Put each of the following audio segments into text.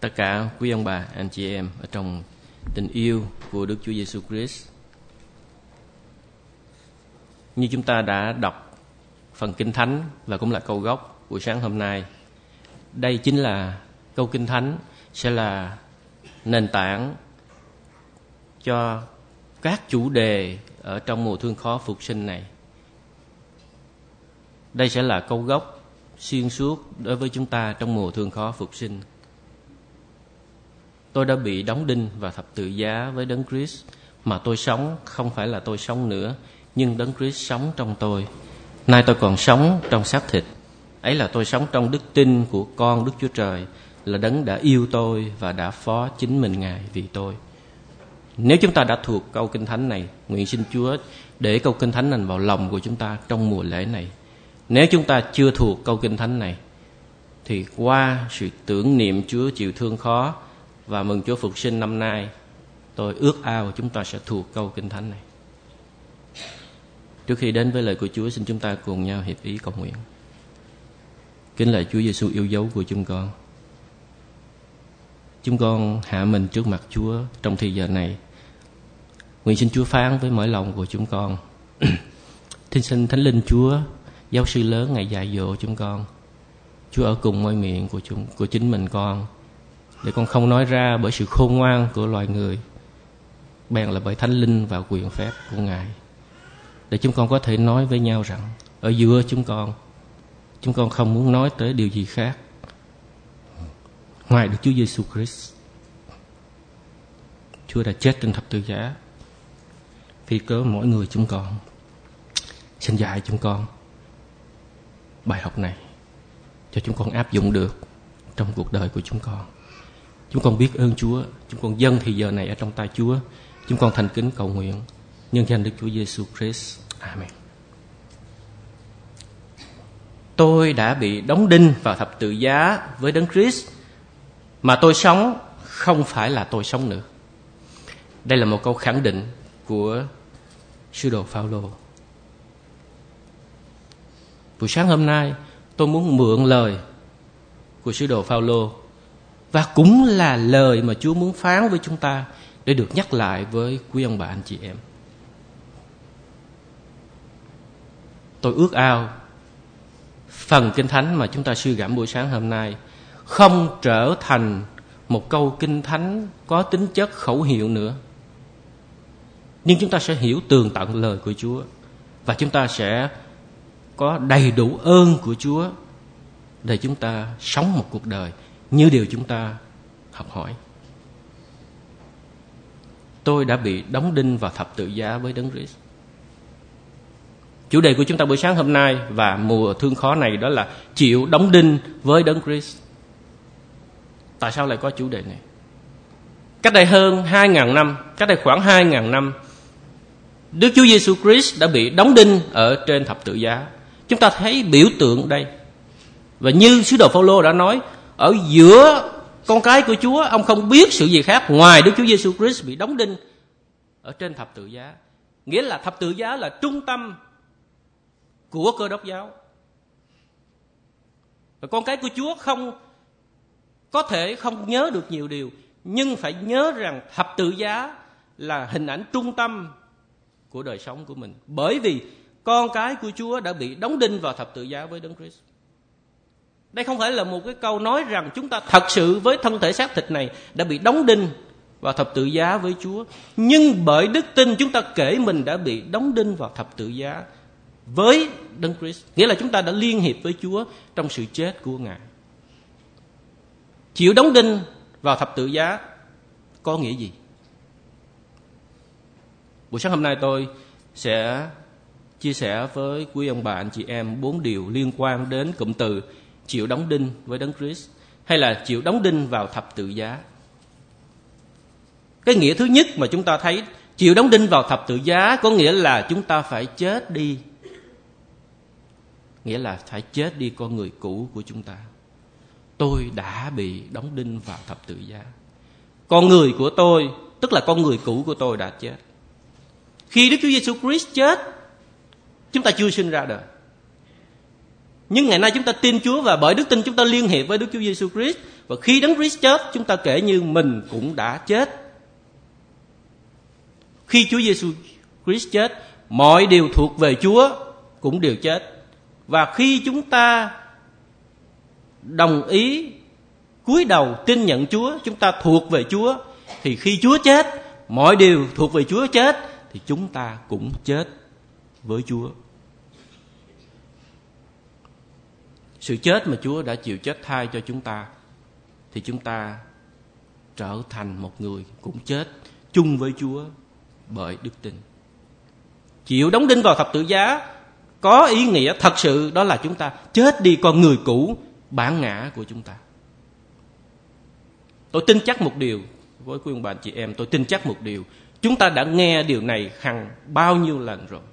tất cả quý ông bà, anh chị em ở trong tình yêu của Đức Chúa Giêsu Christ. Như chúng ta đã đọc phần Kinh Thánh và cũng là câu gốc buổi sáng hôm nay, đây chính là câu Kinh Thánh sẽ là nền tảng cho các chủ đề ở trong mùa thương khó phục sinh này. Đây sẽ là câu gốc xuyên suốt đối với chúng ta trong mùa thương khó phục sinh. Tôi đã bị đóng đinh vào thập tự giá với Đấng Christ, mà tôi sống không phải là tôi sống nữa, nhưng Đấng Christ sống trong tôi. Nay tôi còn sống trong xác thịt, ấy là tôi sống trong đức tin của con Đức Chúa Trời, là Đấng đã yêu tôi và đã phó chính mình Ngài vì tôi. Nếu chúng ta đã thuộc câu Kinh Thánh này, nguyện xin Chúa để câu Kinh Thánh này vào lòng của chúng ta trong mùa lễ này. Nếu chúng ta chưa thuộc câu Kinh Thánh này, thì qua sự tưởng niệm Chúa chịu thương khó và mừng Chúa phục sinh năm nay, tôi ước ao chúng ta sẽ thuộc câu Kinh Thánh này. Trước khi đến với lời của Chúa, xin chúng ta cùng nhau hiệp ý cầu nguyện. Kính lạy Chúa Giêsu yêu dấu của chúng con hạ mình trước mặt Chúa trong thời giờ này. Nguyện xin Chúa phán với mỗi lòng của chúng con. Xin Thánh Linh Chúa, giáo sư lớn Ngài dạy dỗ chúng con. Chúa ở cùng môi miệng của chính mình con, để con không nói ra bởi sự khôn ngoan của loài người, bèn là bởi Thánh Linh và quyền phép của Ngài, để chúng con có thể nói với nhau rằng ở giữa chúng con không muốn nói tới điều gì khác ngoài Đức Chúa Giêsu Christ. Chúa đã chết trên thập tự giá vì cớ mỗi người chúng con. Xin dạy chúng con bài học này cho chúng con áp dụng được trong cuộc đời của chúng con. Chúng con biết ơn Chúa, chúng con dâng thì giờ này ở trong tay Chúa. Chúng con thành kính cầu nguyện nhân danh Đức Chúa Giêsu Christ. Amen. Tôi đã bị đóng đinh vào thập tự giá với Đấng Christ, mà tôi sống không phải là tôi sống nữa. Đây là một câu khẳng định của sứ đồ Phao-lô. Buổi sáng hôm nay tôi muốn mượn lời của sứ đồ Phao-lô, và cũng là lời mà Chúa muốn phán với chúng ta để được nhắc lại với quý ông bà anh chị em. Tôi ước ao phần Kinh Thánh mà chúng ta suy gẫm buổi sáng hôm nay không trở thành một câu Kinh Thánh có tính chất khẩu hiệu nữa, nhưng chúng ta sẽ hiểu tường tận lời của Chúa, và chúng ta sẽ có đầy đủ ơn của Chúa để chúng ta sống một cuộc đời như điều chúng ta học hỏi. Tôi đã bị đóng đinh vào thập tự giá với Đấng Christ. Chủ đề của chúng ta buổi sáng hôm nay và mùa thương khó này đó là chịu đóng đinh với Đấng Christ. Tại sao lại có chủ đề này? Cách đây hơn 2.000 năm, cách đây khoảng 2.000 năm, Đức Chúa Giêsu Christ đã bị đóng đinh ở trên thập tự giá. Chúng ta thấy biểu tượng đây. Và như sứ đồ Phao-lô đã nói, ở giữa con cái của Chúa, ông không biết sự gì khác ngoài Đức Chúa Giêsu Christ bị đóng đinh ở trên thập tự giá. Nghĩa là thập tự giá là trung tâm của Cơ Đốc giáo. Và con cái của Chúa không có thể không nhớ được nhiều điều, nhưng phải nhớ rằng thập tự giá là hình ảnh trung tâm của đời sống của mình. Bởi vì con cái của Chúa đã bị đóng đinh vào thập tự giá với Đấng Christ. Đây không phải là một cái câu nói rằng chúng ta thật sự với thân thể xác thịt này đã bị đóng đinh vào thập tự giá với Chúa. Nhưng bởi đức tin chúng ta kể mình đã bị đóng đinh vào thập tự giá với Đấng Christ. Nghĩa là chúng ta đã liên hiệp với Chúa trong sự chết của Ngài. Chịu đóng đinh vào thập tự giá có nghĩa gì? Buổi sáng hôm nay tôi sẽ chia sẻ với quý ông bà anh chị em 4 điều liên quan đến cụm từ chịu đóng đinh với Đấng Christ, hay là chịu đóng đinh vào thập tự giá. Cái nghĩa thứ nhất mà chúng ta thấy, chịu đóng đinh vào thập tự giá có nghĩa là chúng ta phải chết đi. Nghĩa là phải chết đi con người cũ của chúng ta. Tôi đã bị đóng đinh vào thập tự giá. Con người của tôi, tức là con người cũ của tôi đã chết. Khi Đức Chúa Giêsu Christ chết, chúng ta chưa sinh ra đời. Nhưng ngày nay chúng ta tin Chúa, và bởi đức tin chúng ta liên hệ với Đức Chúa Giêsu Christ, Và khi Đấng Christ chết, chúng ta kể như mình cũng đã chết. Khi Chúa Giêsu Christ chết, mọi điều thuộc về Chúa cũng đều chết. Và khi chúng ta đồng ý cúi đầu tin nhận Chúa, chúng ta thuộc về Chúa, thì khi Chúa chết, mọi điều thuộc về Chúa chết, thì chúng ta cũng chết với Chúa. Sự chết mà Chúa đã chịu chết thay cho chúng ta, thì chúng ta trở thành một người cũng chết chung với Chúa bởi đức tin. Chịu đóng đinh vào thập tự giá có ý nghĩa thật sự, đó là chúng ta chết đi con người cũ, bản ngã của chúng ta. Tôi tin chắc một điều với quý ông bà chị em, tôi tin chắc một điều, chúng ta đã nghe điều này hàng bao nhiêu lần rồi.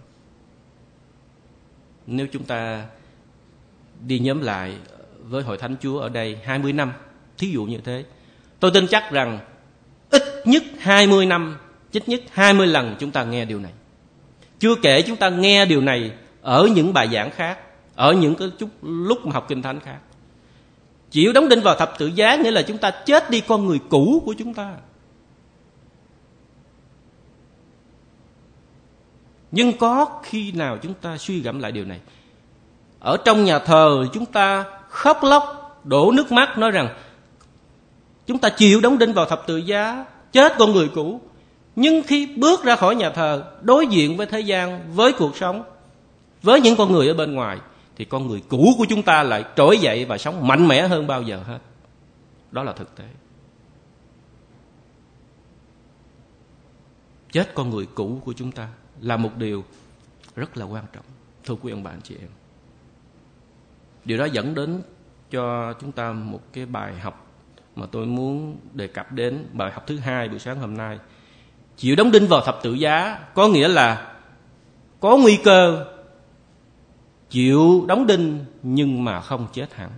Nếu chúng ta đi nhóm lại với Hội Thánh Chúa ở đây 20 năm, thí dụ như thế, tôi tin chắc rằng ít nhất 20 năm, ít nhất 20 lần chúng ta nghe điều này. Chưa kể chúng ta nghe điều này ở những bài giảng khác, ở những cái lúc mà học Kinh Thánh khác. Chịu đóng đinh vào thập tự giá nghĩa là chúng ta chết đi con người cũ của chúng ta. Nhưng có khi nào chúng ta suy gẫm lại điều này? Ở trong nhà thờ chúng ta khóc lóc, đổ nước mắt nói rằng chúng ta chịu đóng đinh vào thập tự giá, chết con người cũ. Nhưng khi bước ra khỏi nhà thờ, đối diện với thế gian, với cuộc sống, với những con người ở bên ngoài, thì con người cũ của chúng ta lại trỗi dậy và sống mạnh mẽ hơn bao giờ hết. Đó là thực tế. Chết con người cũ của chúng ta là một điều rất là quan trọng, thưa quý ông bà anh chị em. Điều đó dẫn đến cho chúng ta một cái bài học mà tôi muốn đề cập đến, bài học thứ hai buổi sáng hôm nay. Chịu đóng đinh vào thập tự giá có nghĩa là có nguy cơ chịu đóng đinh nhưng mà không chết hẳn.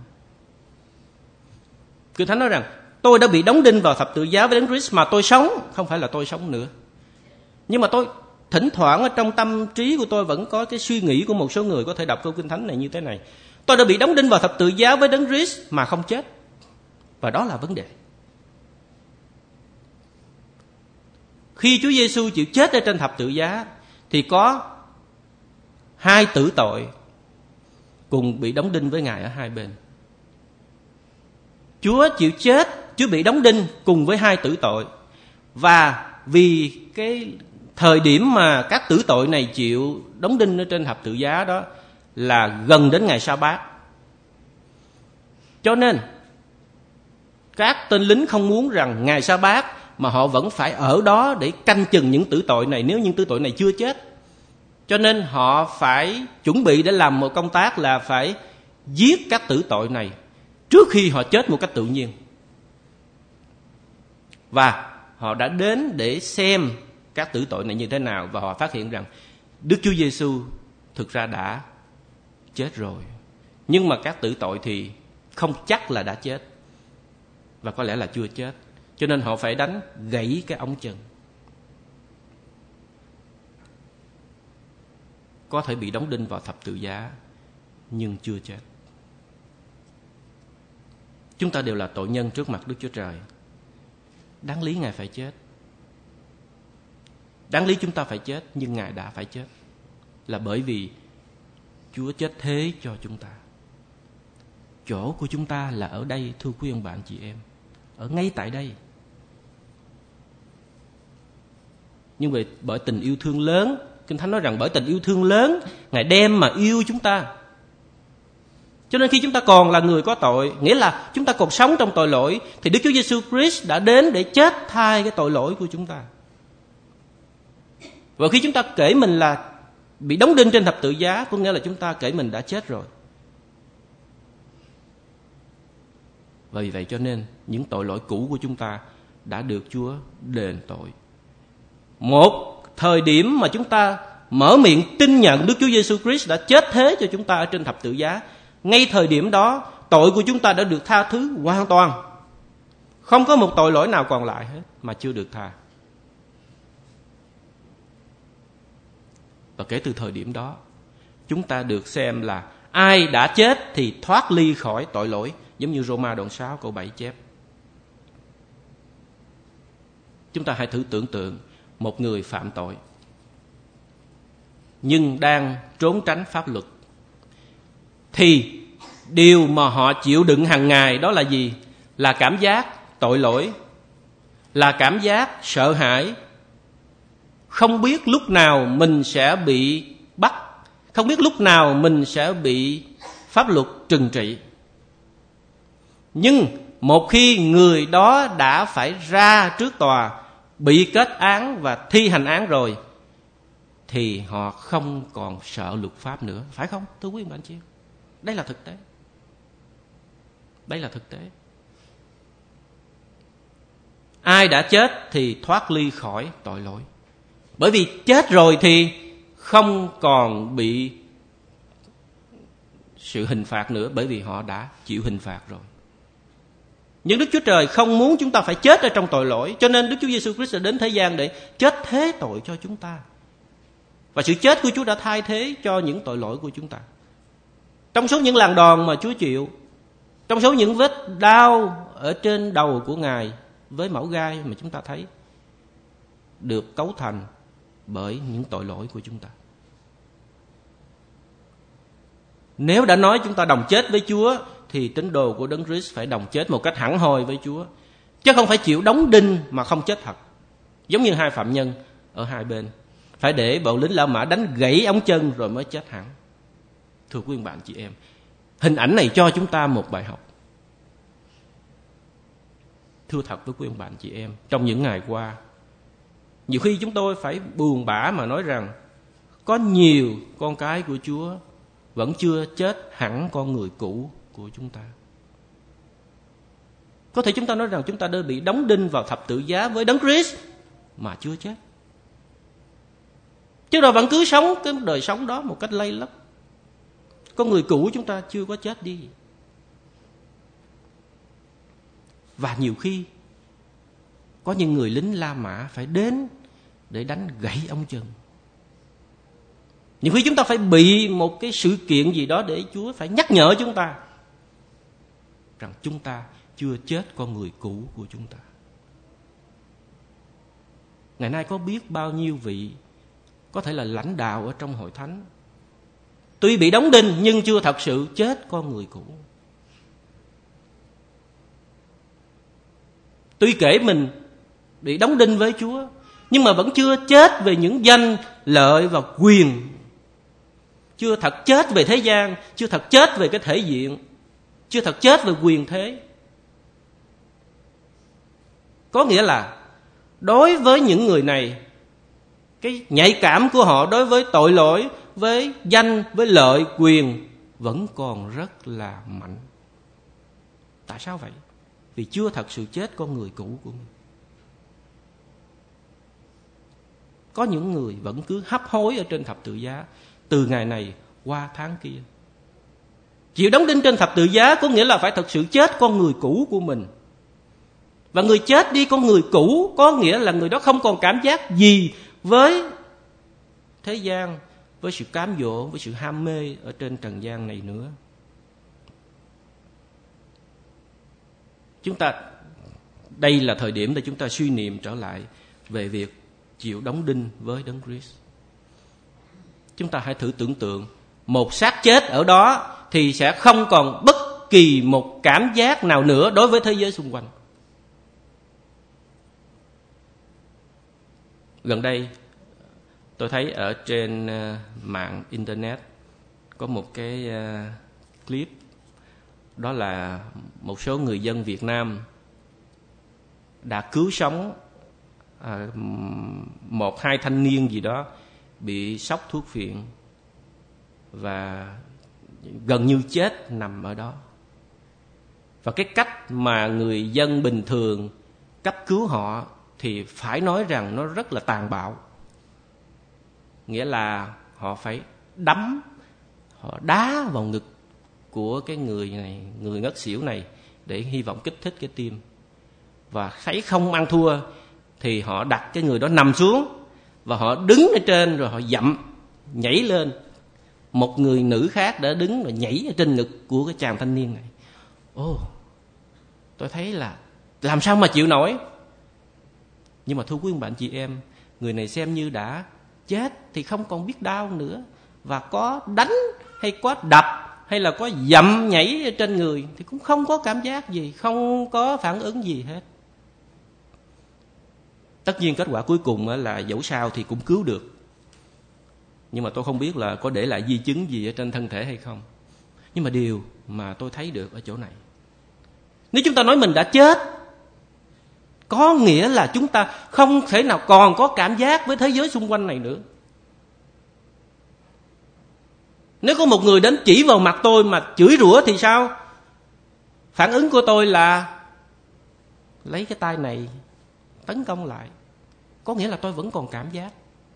Kinh Thánh nói rằng tôi đã bị đóng đinh vào thập tự giá với Đấng Christ mà tôi sống. Không phải là tôi sống nữa, nhưng mà tôi thỉnh thoảng ở trong tâm trí của tôi vẫn có cái suy nghĩ của một số người có thể đọc câu Kinh Thánh này như thế này: tôi đã bị đóng đinh vào thập tự giá với Đấng Christ mà không chết. Và đó là vấn đề. Khi Chúa Giêsu chịu chết ở trên thập tự giá thì có hai tử tội cùng bị đóng đinh với Ngài ở hai bên. Chúa chịu chết, Chúa bị đóng đinh cùng với hai tử tội. Và vì cái thời điểm mà các tử tội này chịu đóng đinh ở trên thập tự giá đó là gần đến ngày Sa-bát, cho nên các tên lính không muốn rằng ngày Sa-bát mà họ vẫn phải ở đó để canh chừng những tử tội này nếu những tử tội này chưa chết. Cho nên họ phải chuẩn bị để làm một công tác là phải giết các tử tội này trước khi họ chết một cách tự nhiên. Và họ đã đến để xem các tử tội này như thế nào, và họ phát hiện rằng Đức Chúa Giêsu thực ra đã chết rồi. Nhưng mà các tử tội thì không chắc là đã chết, và có lẽ là chưa chết. Cho nên họ phải đánh gãy cái ống chân. Có thể bị đóng đinh vào thập tự giá nhưng chưa chết. Chúng ta đều là tội nhân trước mặt Đức Chúa Trời. Đáng lý Ngài phải chết. Đáng lý chúng ta phải chết, nhưng Ngài đã phải chết. Là bởi vì Chúa chết thế cho chúng ta. Chỗ của chúng ta là ở đây, thưa quý ông bạn chị em. Ở ngay tại đây. Nhưng bởi tình yêu thương lớn, Kinh Thánh nói rằng bởi tình yêu thương lớn, Ngài đem mà yêu chúng ta. Cho nên khi chúng ta còn là người có tội, nghĩa là chúng ta còn sống trong tội lỗi, thì Đức Chúa Giêsu Christ đã đến để chết thay cái tội lỗi của chúng ta. Và khi chúng ta kể mình là bị đóng đinh trên thập tự giá, có nghĩa là chúng ta kể mình đã chết rồi. Và vì vậy cho nên những tội lỗi cũ của chúng ta đã được Chúa đền tội. Một thời điểm mà chúng ta mở miệng tin nhận Đức Chúa Giêsu Christ đã chết thế cho chúng ta ở trên thập tự giá, ngay thời điểm đó tội của chúng ta đã được tha thứ hoàn toàn. Không có một tội lỗi nào còn lại hết mà chưa được tha. Và kể từ thời điểm đó, chúng ta được xem là ai đã chết thì thoát ly khỏi tội lỗi giống như Roma đoạn 6 câu 7 chép. Chúng ta hãy thử tưởng tượng một người phạm tội nhưng đang trốn tránh pháp luật, thì điều mà họ chịu đựng hàng ngày đó là gì? Là cảm giác tội lỗi, là cảm giác sợ hãi, không biết lúc nào mình sẽ bị bắt, không biết lúc nào mình sẽ bị pháp luật trừng trị. Nhưng một khi người đó đã phải ra trước tòa, bị kết án và thi hành án rồi, thì họ không còn sợ luật pháp nữa. Phải không, thưa quý anh chị? Đây là thực tế. Đây là thực tế. Ai đã chết thì thoát ly khỏi tội lỗi. Bởi vì chết rồi thì không còn bị sự hình phạt nữa, bởi vì họ đã chịu hình phạt rồi. Nhưng Đức Chúa Trời không muốn chúng ta phải chết ở trong tội lỗi, cho nên Đức Chúa Giêsu Christ đã đến thế gian để chết thế tội cho chúng ta. Và sự chết của Chúa đã thay thế cho những tội lỗi của chúng ta. Trong số những làn đòn mà Chúa chịu, trong số những vết đau ở trên đầu của Ngài với mẩu gai mà chúng ta thấy, được cấu thành bởi những tội lỗi của chúng ta. Nếu đã nói chúng ta đồng chết với Chúa, thì tín đồ của Đấng Christ phải đồng chết một cách hẳn hoi với Chúa, chứ không phải chịu đóng đinh mà không chết thật. Giống như hai phạm nhân ở hai bên, phải để bộ lính La Mã đánh gãy ống chân rồi mới chết hẳn. Thưa quý bạn chị em, hình ảnh này cho chúng ta một bài học. Thưa thật với quý ông bạn chị em, trong những ngày qua, nhiều khi chúng tôi phải buồn bã mà nói rằng có nhiều con cái của Chúa vẫn chưa chết hẳn con người cũ của chúng ta. Có thể chúng ta nói rằng chúng ta đã bị đóng đinh vào thập tự giá với Đấng Christ mà chưa chết, chứ rồi vẫn cứ sống cái đời sống đó một cách lay lắt. Con người cũ chúng ta chưa có chết đi. Và nhiều khi có những người lính La Mã phải đến để đánh gãy ống chân. Nhiều khi chúng ta phải bị một cái sự kiện gì đó để Chúa phải nhắc nhở chúng ta rằng chúng ta chưa chết con người cũ của chúng ta. Ngày nay có biết bao nhiêu vị có thể là lãnh đạo ở trong hội thánh, tuy bị đóng đinh nhưng chưa thật sự chết con người cũ. Tuy kể mình bị đóng đinh với Chúa, nhưng mà vẫn chưa chết về những danh lợi và quyền, chưa thật chết về thế gian, chưa thật chết về cái thể diện, chưa thật chết về quyền thế. Có nghĩa là đối với những người này, cái nhạy cảm của họ đối với tội lỗi, với danh, với lợi, quyền vẫn còn rất là mạnh. Tại sao vậy? Vì chưa thật sự chết con người cũ của mình. Có những người vẫn cứ hấp hối ở trên thập tự giá, từ ngày này qua tháng kia. Chịu đóng đinh trên thập tự giá có nghĩa là phải thật sự chết con người cũ của mình. Và người chết đi con người cũ có nghĩa là người đó không còn cảm giác gì với thế gian, với sự cám dỗ, với sự ham mê ở trên trần gian này nữa. Đây là thời điểm để chúng ta suy niệm trở lại về việc chịu đóng đinh với Đấng Christ. Chúng ta hãy thử tưởng tượng một xác chết ở đó thì sẽ không còn bất kỳ một cảm giác nào nữa đối với thế giới xung quanh. Gần đây tôi thấy ở trên mạng internet có một cái clip, đó là một số người dân Việt Nam đã cứu sống một hai thanh niên gì đó bị sốc thuốc phiện và gần như chết nằm ở đó. Và cái cách mà người dân bình thường cấp cứu họ thì phải nói rằng nó rất là tàn bạo. Nghĩa là họ phải họ đá vào ngực của cái người này, người ngất xỉu này, để hy vọng kích thích cái tim. Và thấy không ăn thua thì họ đặt cái người đó nằm xuống và họ đứng ở trên rồi họ dậm nhảy lên. Một người nữ khác đã đứng và nhảy ở trên ngực của cái chàng thanh niên này. tôi thấy là làm sao mà chịu nổi. Nhưng mà thưa quý bạn chị em, người này xem như đã chết thì không còn biết đau nữa, và có đánh hay có đập hay là có dậm nhảy ở trên người thì cũng không có cảm giác gì, không có phản ứng gì hết. Tất nhiên kết quả cuối cùng là dẫu sao thì cũng cứu được, nhưng mà tôi không biết là có để lại di chứng gì ở trên thân thể hay không. Nhưng mà điều mà tôi thấy được ở chỗ này, nếu chúng ta nói mình đã chết, có nghĩa là chúng ta không thể nào còn có cảm giác với thế giới xung quanh này nữa. Nếu có một người đến chỉ vào mặt tôi mà chửi rủa thì sao? Phản ứng của tôi là lấy cái tay này tấn công lại. Có nghĩa là tôi vẫn còn cảm giác.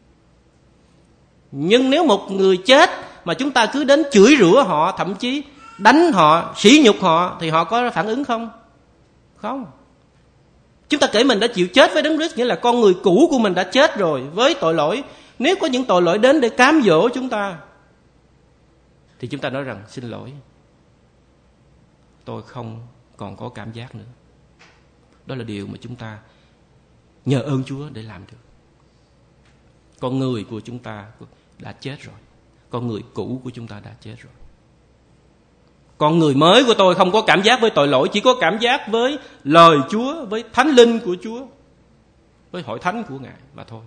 Nhưng nếu một người chết mà chúng ta cứ đến chửi rủa họ, thậm chí đánh họ, sỉ nhục họ, thì họ có phản ứng không? Không. Chúng ta kể mình đã chịu chết với Đấng Christ, nghĩa là con người cũ của mình đã chết rồi với tội lỗi. Nếu có những tội lỗi đến để cám dỗ chúng ta, thì chúng ta nói rằng xin lỗi, tôi không còn có cảm giác nữa. Đó là điều mà chúng ta nhờ ơn Chúa để làm được. Con người của chúng ta đã chết rồi, con người cũ của chúng ta đã chết rồi. Con người mới của tôi không có cảm giác với tội lỗi, chỉ có cảm giác với lời Chúa, với thánh linh của Chúa, với hội thánh của Ngài mà thôi.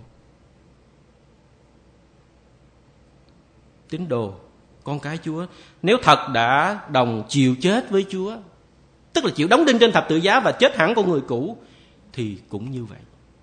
Tín đồ, con cái Chúa, nếu thật đã đồng chịu chết với Chúa, tức là chịu đóng đinh trên thập tự giá và chết hẳn con người cũ, thì cũng như vậy.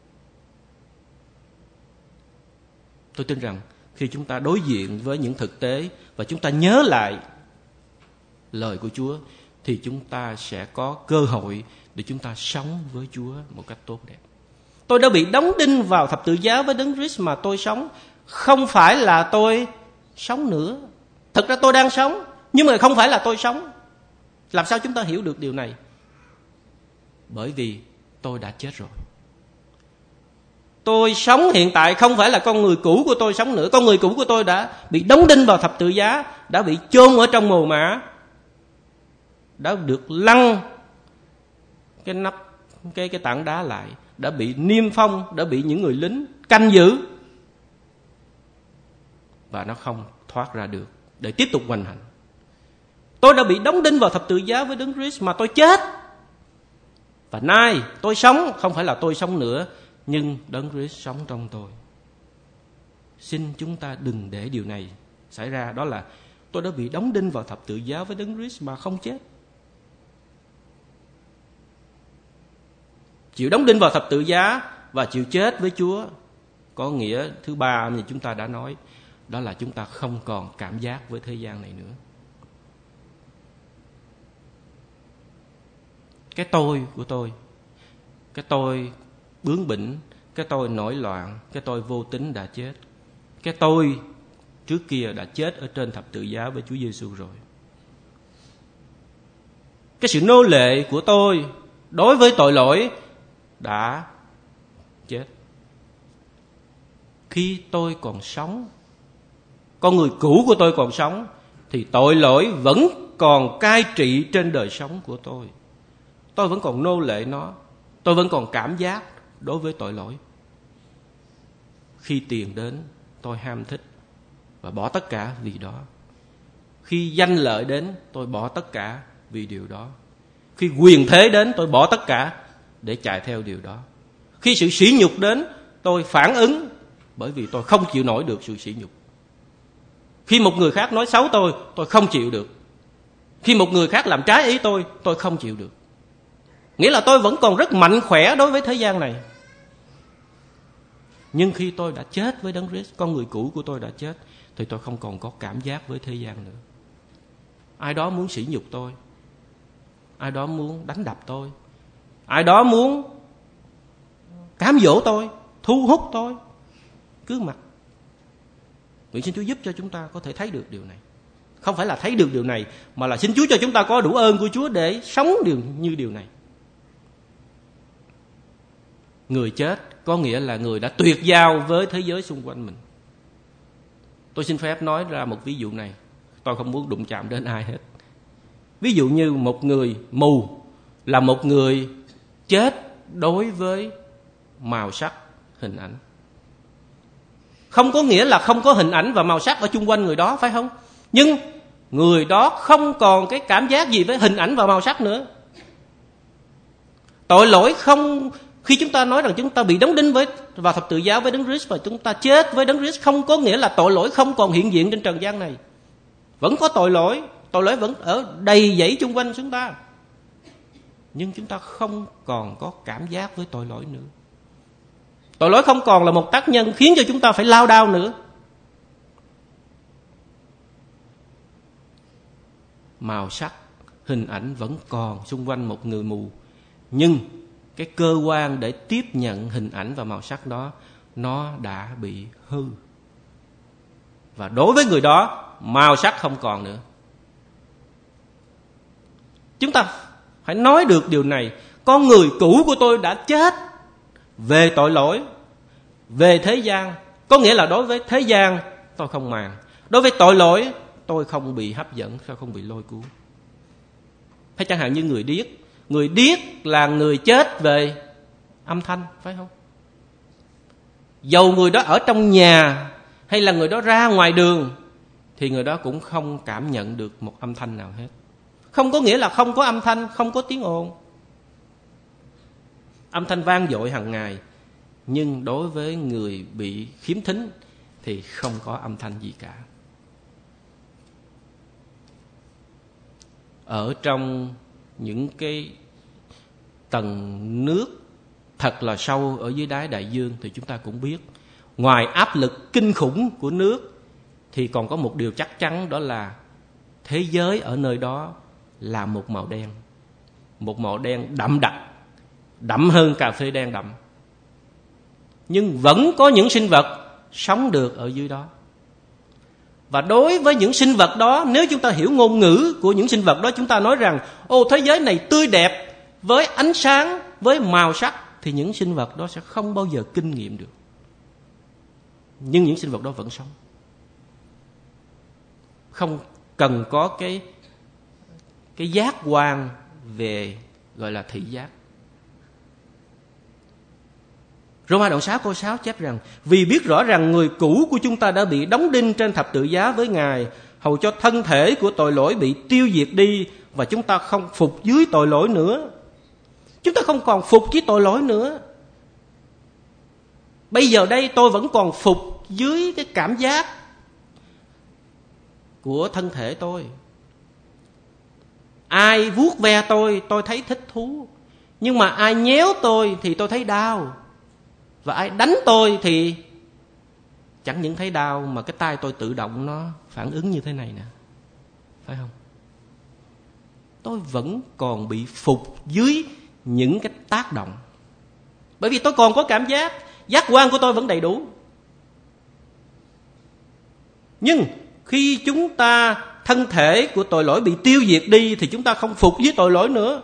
Tôi tin rằng khi chúng ta đối diện với những thực tế và chúng ta nhớ lại lời của Chúa, thì chúng ta sẽ có cơ hội để chúng ta sống với Chúa một cách tốt đẹp. Tôi đã bị đóng đinh vào thập tự giá với Đấng Christ mà tôi sống. Không phải là tôi sống nữa. Thực ra tôi đang sống, nhưng mà không phải là tôi sống. Làm sao chúng ta hiểu được điều này? Bởi vì tôi đã chết rồi. Tôi sống hiện tại không phải là con người cũ của tôi sống nữa. Con người cũ của tôi đã bị đóng đinh vào thập tự giá, đã bị chôn ở trong mồ mả, đã được lăn cái nắp cái tảng đá lại, đã bị niêm phong, đã bị những người lính canh giữ, và nó không thoát ra được để tiếp tục hoành hành. Tôi đã bị đóng đinh vào thập tự giá với Đấng Christ mà tôi chết. Và nay tôi sống, không phải là tôi sống nữa, nhưng Đấng Christ sống trong tôi. Xin chúng ta đừng để điều này xảy ra, đó là tôi đã bị đóng đinh vào thập tự giá với Đấng Christ mà không chết. Chịu đóng đinh vào thập tự giá và chịu chết với Chúa có nghĩa thứ ba như chúng ta đã nói, đó là chúng ta không còn cảm giác với thế gian này nữa. Cái tôi của tôi, cái tôi bướng bỉnh, cái tôi nổi loạn, cái tôi vô tín đã chết. Cái tôi trước kia đã chết ở trên thập tự giá với Chúa Giêsu rồi. Cái sự nô lệ của tôi đối với tội lỗi đã chết. Khi tôi còn sống, con người cũ của tôi còn sống, thì tội lỗi vẫn còn cai trị trên đời sống của tôi. Tôi vẫn còn nô lệ nó. Tôi vẫn còn cảm giác đối với tội lỗi. Khi tiền đến, tôi ham thích và bỏ tất cả vì đó. Khi danh lợi đến, tôi bỏ tất cả vì điều đó. Khi quyền thế đến, tôi bỏ tất cả để chạy theo điều đó. Khi sự sỉ nhục đến, tôi phản ứng bởi vì tôi không chịu nổi được sự sỉ nhục. Khi một người khác nói xấu tôi không chịu được. Khi một người khác làm trái ý tôi không chịu được. Nghĩa là tôi vẫn còn rất mạnh khỏe đối với thế gian này. Nhưng khi tôi đã chết với Đấng Christ, con người cũ của tôi đã chết, thì tôi không còn có cảm giác với thế gian nữa. Ai đó muốn sỉ nhục tôi, ai đó muốn đánh đập tôi, ai đó muốn cám dỗ tôi, thu hút tôi, cứ mặc. Nguyện xin Chúa giúp cho chúng ta có thể thấy được điều này. Không phải là thấy được điều này, mà là xin Chúa cho chúng ta có đủ ơn của Chúa để sống như điều này. Người chết có nghĩa là người đã tuyệt giao với thế giới xung quanh mình. Tôi xin phép nói ra một ví dụ này. Tôi không muốn đụng chạm đến ai hết. Ví dụ như một người mù là một người chết đối với màu sắc, hình ảnh. Không có nghĩa là không có hình ảnh và màu sắc ở chung quanh người đó, phải không? Nhưng người đó không còn cái cảm giác gì với hình ảnh và màu sắc nữa. Tội lỗi không... Khi chúng ta nói rằng chúng ta bị đóng đinh vào thập tự giá với Đấng Christ và chúng ta chết với Đấng Christ, không có nghĩa là tội lỗi không còn hiện diện trên trần gian này. Vẫn có tội lỗi vẫn ở đầy dẫy chung quanh chúng ta. Nhưng chúng ta không còn có cảm giác với tội lỗi nữa. Tội lỗi không còn là một tác nhân khiến cho chúng ta phải lao đao nữa. Màu sắc, hình ảnh vẫn còn xung quanh một người mù. Nhưng cái cơ quan để tiếp nhận hình ảnh và màu sắc đó, nó đã bị hư. Và đối với người đó, màu sắc không còn nữa. Chúng ta phải nói được điều này. Con người cũ của tôi đã chết về tội lỗi, về thế gian. Có nghĩa là đối với thế gian tôi không màng, đối với tội lỗi tôi không bị hấp dẫn, không bị lôi cuốn. Hay chẳng hạn như người điếc. Người điếc là người chết về âm thanh, phải không? Dầu người đó ở trong nhà hay là người đó ra ngoài đường thì người đó cũng không cảm nhận được một âm thanh nào hết. Không có nghĩa là không có âm thanh, không có tiếng ồn. Âm thanh vang dội hàng ngày. Nhưng đối với người bị khiếm thính thì không có âm thanh gì cả. Ở trong những cái tầng nước thật là sâu ở dưới đáy đại dương thì chúng ta cũng biết, ngoài áp lực kinh khủng của nước thì còn có một điều chắc chắn, đó là thế giới ở nơi đó là một màu đen. Một màu đen đậm đặc, đậm hơn cà phê đen đậm. Nhưng vẫn có những sinh vật sống được ở dưới đó. Và đối với những sinh vật đó, nếu chúng ta hiểu ngôn ngữ của những sinh vật đó, chúng ta nói rằng thế giới này tươi đẹp với ánh sáng, với màu sắc, thì những sinh vật đó sẽ không bao giờ kinh nghiệm được. Nhưng những sinh vật đó vẫn sống. Không cần có cái giác quan về gọi là thị giác. Roma đoạn 6 câu 6 chép rằng: vì biết rõ rằng người cũ của chúng ta đã bị đóng đinh trên thập tự giá với Ngài, hầu cho thân thể của tội lỗi bị tiêu diệt đi, và chúng ta không phục dưới tội lỗi nữa. Chúng ta không còn phục với tội lỗi nữa. Bây giờ đây tôi vẫn còn phục dưới cái cảm giác của thân thể tôi. Ai vuốt ve tôi thấy thích thú. Nhưng mà ai nhéo tôi thì tôi thấy đau. Và ai đánh tôi thì chẳng những thấy đau, mà cái tay tôi tự động nó phản ứng như thế này nè, phải không? Tôi vẫn còn bị phục dưới những cái tác động. Bởi vì tôi còn có cảm giác, giác quan của tôi vẫn đầy đủ. Nhưng khi chúng ta, thân thể của tội lỗi bị tiêu diệt đi, thì chúng ta không phục với tội lỗi nữa.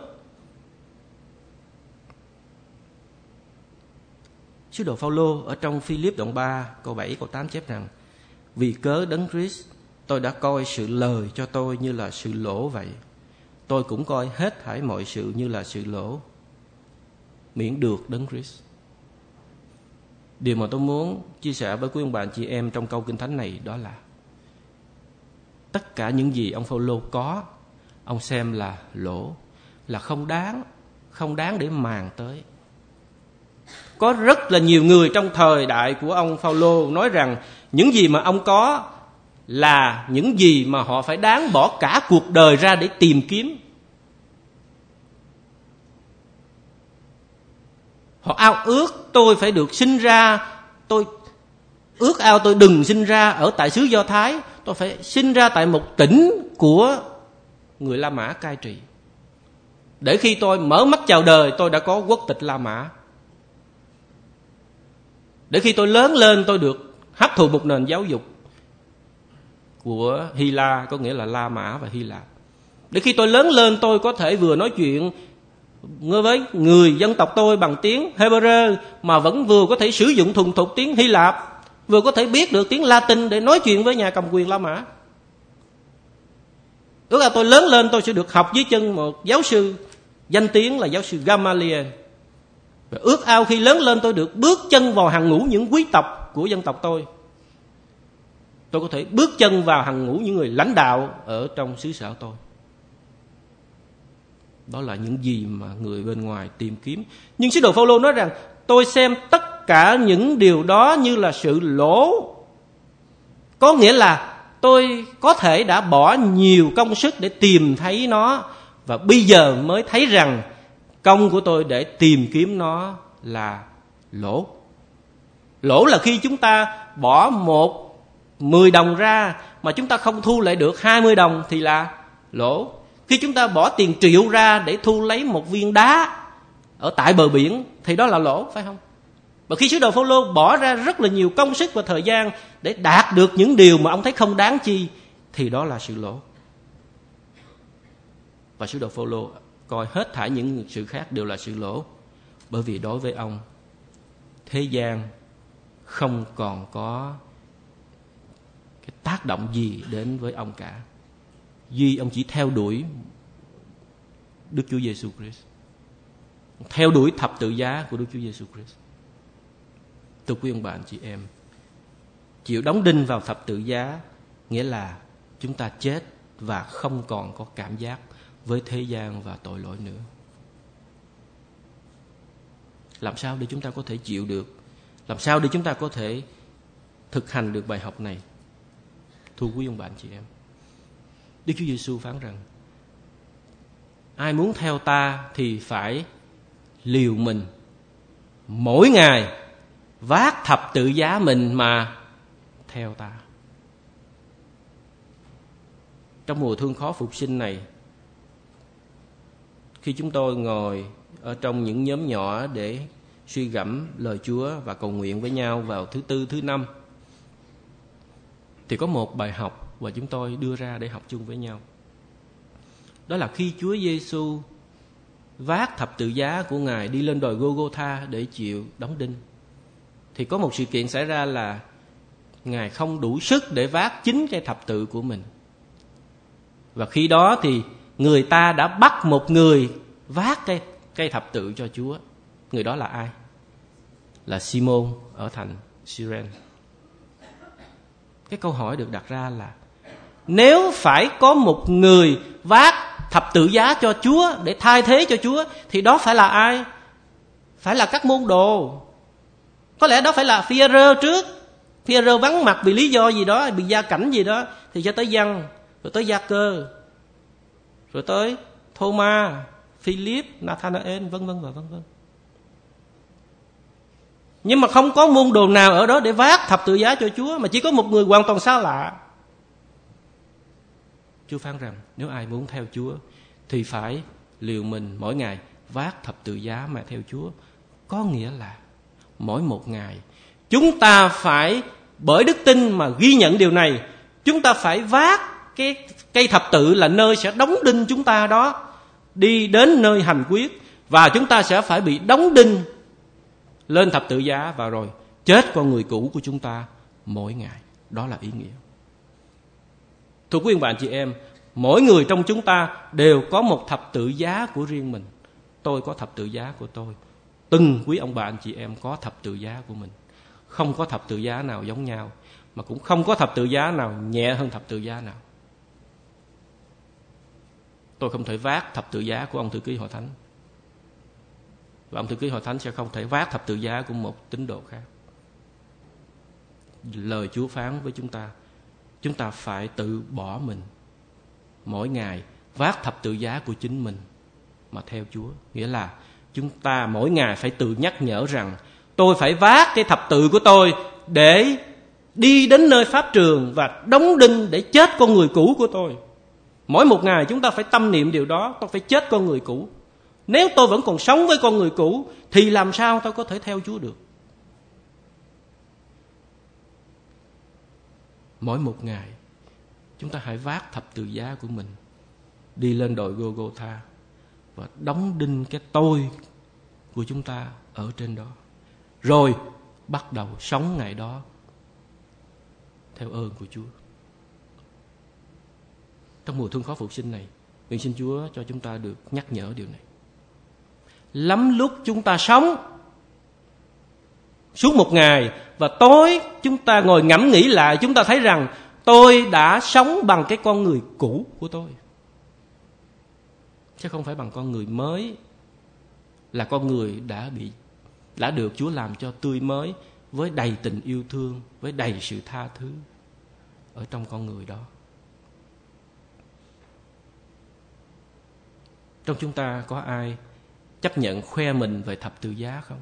Sứ đồ Phaolô ở trong Philip đoạn 3 câu 7 câu 8 chép rằng: vì cớ Đấng Christ, tôi đã coi sự lời cho tôi như là sự lỗ vậy. Tôi cũng coi hết thảy mọi sự như là sự lỗ, miễn được Đấng Christ. Điều mà tôi muốn chia sẻ với quý ông bà chị em trong câu Kinh Thánh này, đó là tất cả những gì ông Phaolô có, ông xem là lỗ, là không đáng để màng tới. Có rất là nhiều người trong thời đại của ông Phaolô nói rằng những gì mà ông có là những gì mà họ phải đáng bỏ cả cuộc đời ra để tìm kiếm. Họ ao ước tôi phải được sinh ra, tôi ước ao tôi đừng sinh ra ở tại xứ Do Thái, tôi phải sinh ra tại một tỉnh của người La Mã cai trị, để khi tôi mở mắt chào đời tôi đã có quốc tịch La Mã, để khi tôi lớn lên tôi được hấp thụ một nền giáo dục của Hy La, có nghĩa là La Mã và Hy Lạp, để khi tôi lớn lên tôi có thể vừa nói chuyện với người dân tộc tôi bằng tiếng Hebrew, mà vẫn vừa có thể sử dụng thuần thục tiếng Hy Lạp, vừa có thể biết được tiếng Latin để nói chuyện với nhà cầm quyền La Mã. Ước là tôi lớn lên tôi sẽ được học dưới chân một giáo sư danh tiếng là giáo sư Gamaliel. Và ước ao khi lớn lên tôi được bước chân vào hàng ngũ những quý tộc của dân tộc tôi. Tôi có thể bước chân vào hàng ngũ những người lãnh đạo ở trong xứ sở tôi. Đó là những gì mà người bên ngoài tìm kiếm. Nhưng sứ đồ Phaolô nói rằng tôi xem tất cả những điều đó như là sự lỗ. Có nghĩa là tôi có thể đã bỏ nhiều công sức để tìm thấy nó, và bây giờ mới thấy rằng công của tôi để tìm kiếm nó là lỗ. Lỗ là khi chúng ta bỏ 10 đồng ra mà chúng ta không thu lại được 20 đồng thì là lỗ. Khi chúng ta bỏ tiền triệu ra để thu lấy một viên đá ở tại bờ biển thì đó là lỗ, phải không? Và khi sứ đồ Phaolô bỏ ra rất là nhiều công sức và thời gian để đạt được những điều mà ông thấy không đáng chi thì đó là sự lỗ. Và sứ đồ Phaolô coi hết thảy những sự khác đều là sự lỗ, bởi vì đối với ông thế gian không còn có cái tác động gì đến với ông cả. Duy ông chỉ theo đuổi Đức Chúa Giêsu Christ, theo đuổi thập tự giá của Đức Chúa Giêsu Christ. Thưa quý ông bà anh chị em, chịu đóng đinh vào thập tự giá nghĩa là chúng ta chết và không còn có cảm giác với thế gian và tội lỗi nữa. Làm sao để chúng ta có thể chịu được? Làm sao để chúng ta có thể thực hành được bài học này? Thưa quý ông bà anh chị em, Đức Chúa Giêsu phán rằng ai muốn theo ta thì phải liều mình, mỗi ngày vác thập tự giá mình mà theo ta. Trong mùa thương khó phục sinh này, khi chúng tôi ngồi ở trong những nhóm nhỏ để suy gẫm lời Chúa và cầu nguyện với nhau vào thứ Tư, thứ Năm, thì có một bài học và chúng tôi đưa ra để học chung với nhau. Đó là khi Chúa Giêsu vác thập tự giá của Ngài đi lên đồi Gô-gô-tha để chịu đóng đinh, thì có một sự kiện xảy ra là Ngài không đủ sức để vác chính cái thập tự của mình. Và khi đó thì người ta đã bắt một người vác cây thập tự cho Chúa. Người đó là ai? Là Simon ở thành Cyrene. Cái câu hỏi được đặt ra là nếu phải có một người vác thập tự giá cho Chúa để thay thế cho Chúa thì đó phải là ai? Phải là các môn đồ. Có lẽ đó phải là Phi-e-rơ trước. Phi-e-rơ vắng mặt vì lý do gì đó, bị gia cảnh gì đó, thì cho tới Giăng, rồi tới Gia-cơ, rồi tới Thô-ma, Philip, Nathanael, vân vân và vân vân. Nhưng mà không có môn đồ nào ở đó để vác thập tự giá cho Chúa, mà chỉ có một người hoàn toàn xa lạ. Chúa phán rằng nếu ai muốn theo Chúa thì phải liều mình mỗi ngày vác thập tự giá mà theo Chúa. Có nghĩa là mỗi một ngày chúng ta phải bởi đức tin mà ghi nhận điều này. Chúng ta phải vác cái cây thập tự là nơi sẽ đóng đinh chúng ta đó, đi đến nơi hành quyết, và chúng ta sẽ phải bị đóng đinh lên thập tự giá và rồi chết con người cũ của chúng ta mỗi ngày. Đó là ý nghĩa. Thưa quý ông bà chị em, mỗi người trong chúng ta đều có một thập tự giá của riêng mình. Tôi có thập tự giá của tôi. Từng quý ông bà anh chị em có thập tự giá của mình. Không có thập tự giá nào giống nhau, mà cũng không có thập tự giá nào nhẹ hơn thập tự giá nào. Tôi không thể vác thập tự giá của ông thư ký hội thánh, và ông thư ký hội thánh sẽ không thể vác thập tự giá của một tín đồ khác. Lời Chúa phán với chúng ta phải tự bỏ mình mỗi ngày, vác thập tự giá của chính mình mà theo Chúa. Nghĩa là chúng ta mỗi ngày phải tự nhắc nhở rằng tôi phải vác cái thập tự của tôi để đi đến nơi pháp trường và đóng đinh để chết con người cũ của tôi. Mỗi một ngày chúng ta phải tâm niệm điều đó. Tôi phải chết con người cũ. Nếu tôi vẫn còn sống với con người cũ thì làm sao tôi có thể theo Chúa được? Mỗi một ngày chúng ta hãy vác thập tự giá của mình, đi lên đồi Gô-gô-tha và đóng đinh cái tôi của chúng ta ở trên đó, rồi bắt đầu sống ngày đó theo ơn của Chúa. Trong mùa thương khó phục sinh này, nguyện xin Chúa cho chúng ta được nhắc nhở điều này. lắm lúc chúng ta sống suốt một ngày và tối chúng ta ngồi ngẫm nghĩ lại, chúng ta thấy rằng tôi đã sống bằng cái con người cũ của tôi, chứ không phải bằng con người mới, là con người đã được Chúa làm cho tươi mới, với đầy tình yêu thương, với đầy sự tha thứ ở trong con người đó. Trong chúng ta có ai chấp nhận khoe mình về thập tự giá không?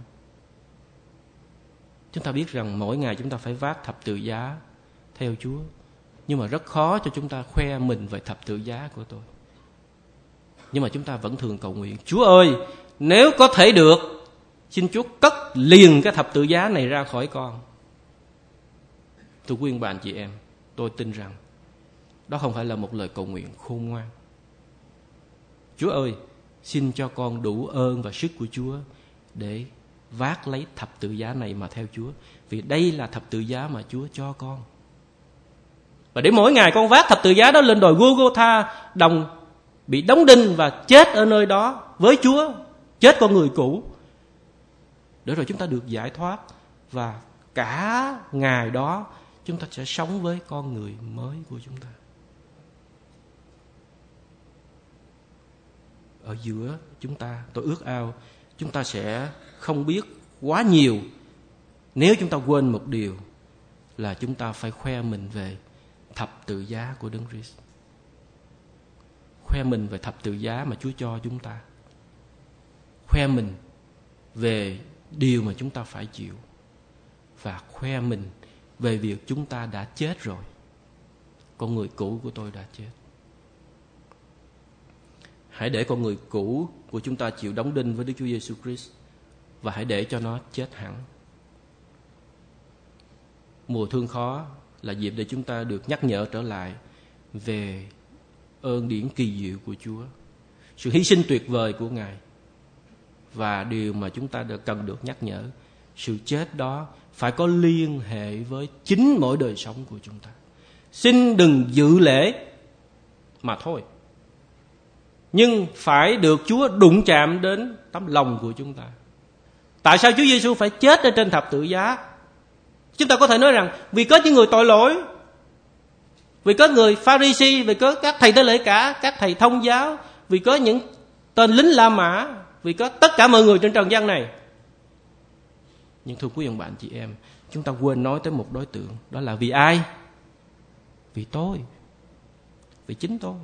Chúng ta biết rằng mỗi ngày chúng ta phải vác thập tự giá theo Chúa, nhưng mà rất khó cho chúng ta khoe mình về thập tự giá của tôi. Nhưng mà chúng ta vẫn thường cầu nguyện: Chúa ơi, nếu có thể được, xin Chúa cất liền cái thập tự giá này ra khỏi con. Thưa quý bạn chị em, tôi tin rằng đó không phải là một lời cầu nguyện khôn ngoan. Chúa ơi, xin cho con đủ ơn và sức của Chúa để vác lấy thập tự giá này mà theo Chúa, vì đây là thập tự giá mà Chúa cho con. Và để mỗi ngày con vác thập tự giá đó lên đồi Golgotha, bị đóng đinh và chết ở nơi đó với Chúa, chết con người cũ, để rồi chúng ta được giải thoát, và cả ngày đó chúng ta sẽ sống với con người mới của chúng ta. Ở giữa chúng ta, tôi ước ao chúng ta sẽ không biết quá nhiều nếu chúng ta quên một điều, là chúng ta phải khoe mình về thập tự giá của Đấng Christ. Khoe mình về thập tự giá mà Chúa cho chúng ta. Khoe mình về điều mà chúng ta phải chịu. Và khoe mình về việc chúng ta đã chết rồi. Con người cũ của tôi đã chết. Hãy để con người cũ của chúng ta chịu đóng đinh với Đức Chúa Giêsu Christ, và hãy để cho nó chết hẳn. Mùa thương khó là dịp để chúng ta được nhắc nhở trở lại về ơn điển kỳ diệu của Chúa, sự hy sinh tuyệt vời của Ngài. Và điều mà chúng ta cần được nhắc nhở, sự chết đó phải có liên hệ với chính mỗi đời sống của chúng ta. Xin đừng dự lễ mà thôi, nhưng phải được Chúa đụng chạm đến tấm lòng của chúng ta. Tại sao Chúa Giêsu phải chết ở trên thập tự giá? Chúng ta có thể nói rằng vì có những người tội lỗi, vì có người Pha-ri-si, vì có các thầy tế lễ cả, các thầy thông giáo, vì có những tên lính La Mã, vì có tất cả mọi người trên trần gian này. Nhưng thưa quý ông bạn chị em, chúng ta quên nói tới một đối tượng, đó là vì ai? Vì tôi, vì chính tôi.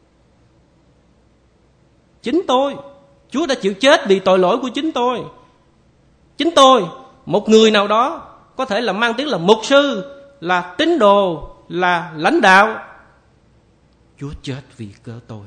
Chính tôi. Chúa đã chịu chết vì tội lỗi của chính tôi. Chính tôi, một người nào đó, có thể là mang tiếng là mục sư, là tín đồ, là lãnh đạo. Chúa chết vì cớ tôi.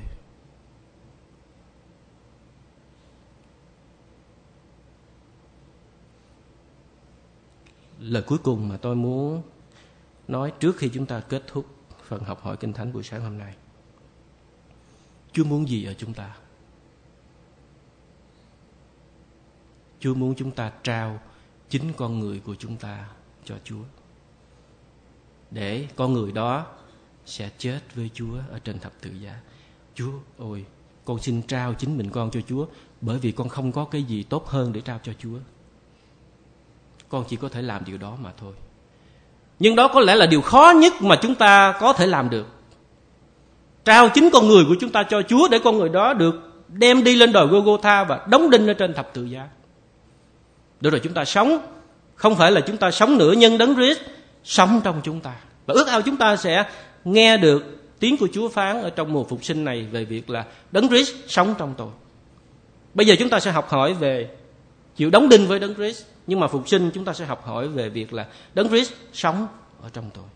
Lời cuối cùng mà tôi muốn nói trước khi chúng ta kết thúc phần học hỏi Kinh Thánh buổi sáng hôm nay. Chúa muốn gì ở chúng ta? Chúa muốn chúng ta trao chính con người của chúng ta cho Chúa, để con người đó sẽ chết với Chúa ở trên thập tự giá. Chúa ơi, con xin trao chính mình con cho Chúa, bởi vì con không có cái gì tốt hơn để trao cho Chúa. Con chỉ có thể làm điều đó mà thôi. Nhưng đó có lẽ là điều khó nhất mà chúng ta có thể làm được. Trao chính con người của chúng ta cho Chúa, để con người đó được đem đi lên đồi Golgotha và đóng đinh ở trên thập tự giá. Để rồi chúng ta sống, không phải là chúng ta sống nữa, nhưng Đấng Christ sống trong chúng ta. Và ước ao chúng ta sẽ nghe được tiếng của Chúa phán ở trong mùa phục sinh này về việc là Đấng Christ sống trong tôi. Bây giờ chúng ta sẽ học hỏi về chịu đóng đinh với Đấng Christ, nhưng mà phục sinh chúng ta sẽ học hỏi về việc là Đấng Christ sống ở trong tôi.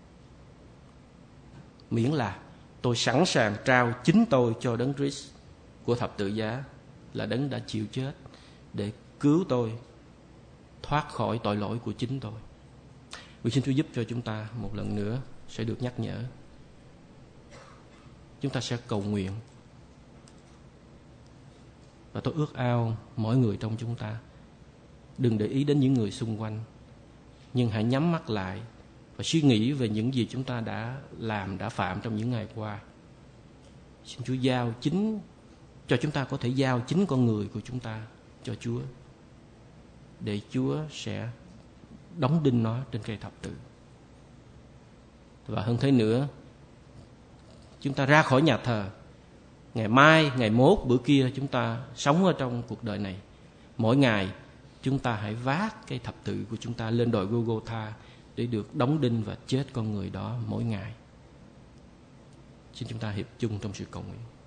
Miễn là tôi sẵn sàng trao chính tôi cho Đấng Christ của thập tự giá, là Đấng đã chịu chết để cứu tôi thoát khỏi tội lỗi của chính tôi. Vì xin Chúa giúp cho chúng ta một lần nữa sẽ được nhắc nhở. Chúng ta sẽ cầu nguyện. Và tôi ước ao mỗi người trong chúng ta đừng để ý đến những người xung quanh, nhưng hãy nhắm mắt lại và suy nghĩ về những gì chúng ta đã làm, đã phạm trong những ngày qua. Xin Chúa giao chính cho chúng ta có thể giao chính con người của chúng ta cho Chúa, để Chúa sẽ đóng đinh nó trên cây thập tự. Và hơn thế nữa, chúng ta ra khỏi nhà thờ, ngày mai, ngày mốt, bữa kia chúng ta sống ở trong cuộc đời này. Mỗi ngày chúng ta hãy vác cây thập tự của chúng ta lên đồi Golgotha để được đóng đinh và chết con người đó mỗi ngày. Xin chúng ta hiệp chung trong sự cầu nguyện.